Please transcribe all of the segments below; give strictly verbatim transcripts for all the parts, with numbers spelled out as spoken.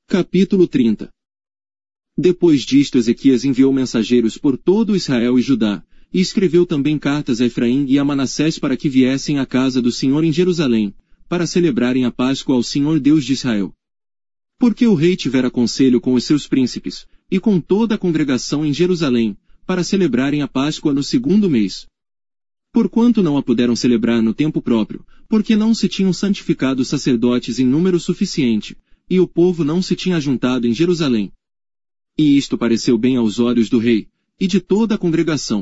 Capítulo trinta. Depois disto Ezequias enviou mensageiros por todo Israel e Judá, e escreveu também cartas a Efraim e a Manassés para que viessem à casa do Senhor em Jerusalém, para celebrarem a Páscoa ao Senhor Deus de Israel. Porque o rei tivera conselho com os seus príncipes, e com toda a congregação em Jerusalém, para celebrarem a Páscoa no segundo mês. Porquanto não a puderam celebrar no tempo próprio, porque não se tinham santificado sacerdotes em número suficiente, e o povo não se tinha ajuntado em Jerusalém. E isto pareceu bem aos olhos do rei, e de toda a congregação.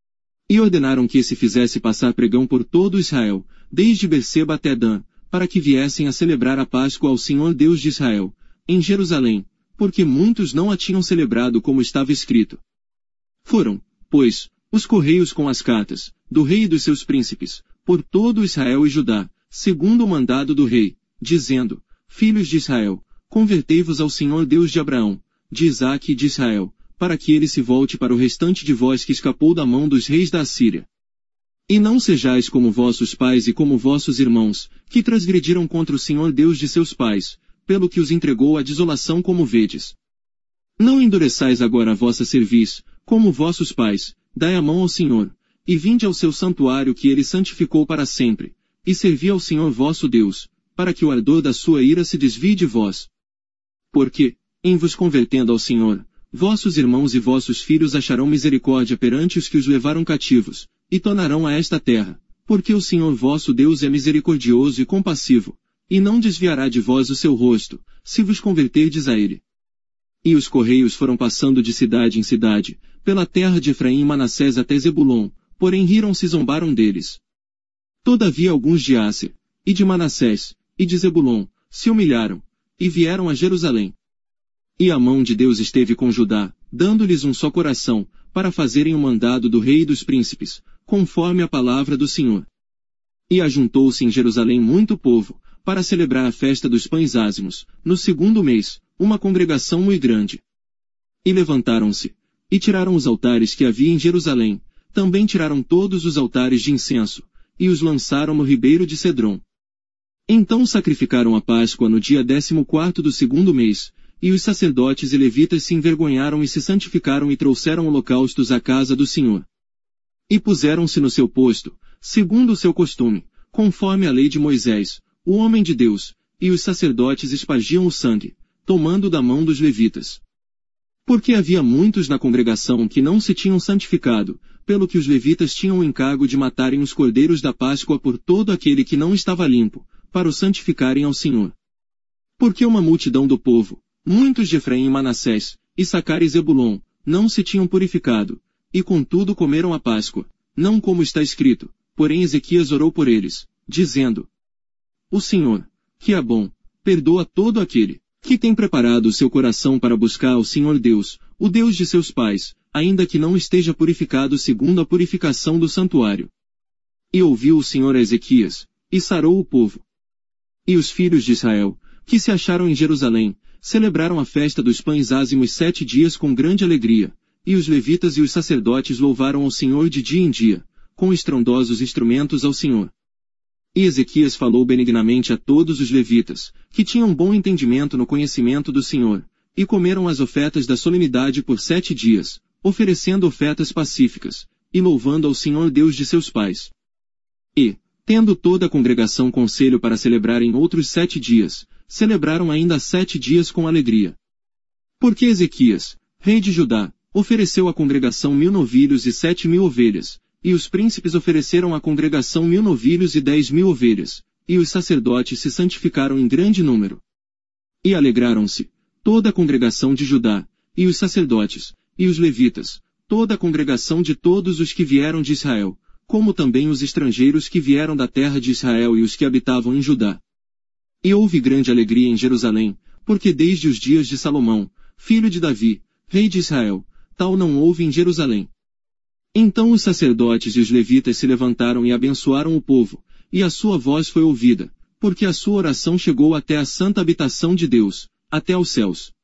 E ordenaram que se fizesse passar pregão por todo Israel, desde Berseba até Dan, para que viessem a celebrar a Páscoa ao Senhor Deus de Israel, em Jerusalém, porque muitos não a tinham celebrado como estava escrito. Foram, pois, os correios com as cartas, do rei e dos seus príncipes, por todo Israel e Judá, segundo o mandado do rei, dizendo: Filhos de Israel, convertei-vos ao Senhor Deus de Abraão, de Isaque e de Israel, para que ele se volte para o restante de vós que escapou da mão dos reis da Assíria. E não sejais como vossos pais e como vossos irmãos, que transgrediram contra o Senhor Deus de seus pais, pelo que os entregou à desolação como vedes. Não endureçais agora a vossa cerviz, como vossos pais, dai a mão ao Senhor, e vinde ao seu santuário que ele santificou para sempre, e servi ao Senhor vosso Deus, para que o ardor da sua ira se desvie de vós. Porque, em vos convertendo ao Senhor, vossos irmãos e vossos filhos acharão misericórdia perante os que os levaram cativos, e tornarão a esta terra, porque o Senhor vosso Deus é misericordioso e compassivo, e não desviará de vós o seu rosto, se vos converterdes a ele. E os correios foram passando de cidade em cidade, pela terra de Efraim e Manassés até Zebulon, porém riram-se e zombaram deles. Todavia alguns de Asser, e de Manassés, e de Zebulon, se humilharam, e vieram a Jerusalém. E a mão de Deus esteve com Judá, dando-lhes um só coração, para fazerem o mandado do rei e dos príncipes, conforme a palavra do Senhor. E ajuntou-se em Jerusalém muito povo, para celebrar a festa dos pães ázimos, no segundo mês, uma congregação muito grande. E levantaram-se, e tiraram os altares que havia em Jerusalém, também tiraram todos os altares de incenso, e os lançaram no ribeiro de Cedron. Então sacrificaram a Páscoa no dia décimo quarto do segundo mês, e os sacerdotes e levitas se envergonharam e se santificaram e trouxeram holocaustos à casa do Senhor. E puseram-se no seu posto, segundo o seu costume, conforme a lei de Moisés, o homem de Deus, e os sacerdotes espargiam o sangue, tomando da mão dos levitas. Porque havia muitos na congregação que não se tinham santificado, pelo que os levitas tinham o encargo de matarem os cordeiros da Páscoa por todo aquele que não estava limpo, para o santificarem ao Senhor. Porque uma multidão do povo, muitos de Efraim e Manassés, Issacar e Zebulon, não se tinham purificado, e contudo comeram a Páscoa, não como está escrito, porém Ezequias orou por eles, dizendo: O Senhor, que é bom, perdoa todo aquele que tem preparado o seu coração para buscar ao Senhor Deus, o Deus de seus pais, ainda que não esteja purificado segundo a purificação do santuário. E ouviu o Senhor a Ezequias, e sarou o povo. E os filhos de Israel, que se acharam em Jerusalém, celebraram a festa dos pães ázimos sete dias com grande alegria, e os levitas e os sacerdotes louvaram ao Senhor de dia em dia, com estrondosos instrumentos ao Senhor. E Ezequias falou benignamente a todos os levitas, que tinham bom entendimento no conhecimento do Senhor, e comeram as ofertas da solenidade por sete dias, oferecendo ofertas pacíficas, e louvando ao Senhor Deus de seus pais. E, tendo toda a congregação conselho para celebrar em outros sete dias, celebraram ainda sete dias com alegria. Porque Ezequias, rei de Judá, ofereceu à congregação mil novilhos e sete mil ovelhas, e os príncipes ofereceram à congregação mil novilhos e dez mil ovelhas, e os sacerdotes se santificaram em grande número. E alegraram-se, toda a congregação de Judá, e os sacerdotes, e os levitas, toda a congregação de todos os que vieram de Israel, como também os estrangeiros que vieram da terra de Israel e os que habitavam em Judá. E houve grande alegria em Jerusalém, porque desde os dias de Salomão, filho de Davi, rei de Israel, tal não houve em Jerusalém. Então os sacerdotes e os levitas se levantaram e abençoaram o povo, e a sua voz foi ouvida, porque a sua oração chegou até a santa habitação de Deus, até aos céus.